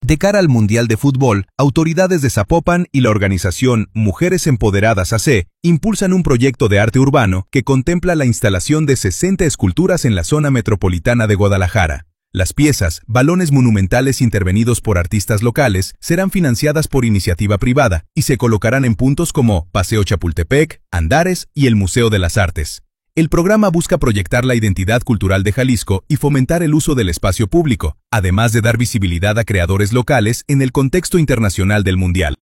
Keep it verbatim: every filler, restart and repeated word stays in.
De cara al Mundial de Fútbol, autoridades de Zapopan y la organización Mujeres Empoderadas A C impulsan un proyecto de arte urbano que contempla la instalación de sesenta esculturas en la zona metropolitana de Guadalajara. Las piezas, balones monumentales intervenidos por artistas locales, serán financiadas por iniciativa privada y se colocarán en puntos como Paseo Chapultepec, Andares y el Museo de las Artes. El programa busca proyectar la identidad cultural de Jalisco y fomentar el uso del espacio público, además de dar visibilidad a creadores locales en el contexto internacional del Mundial.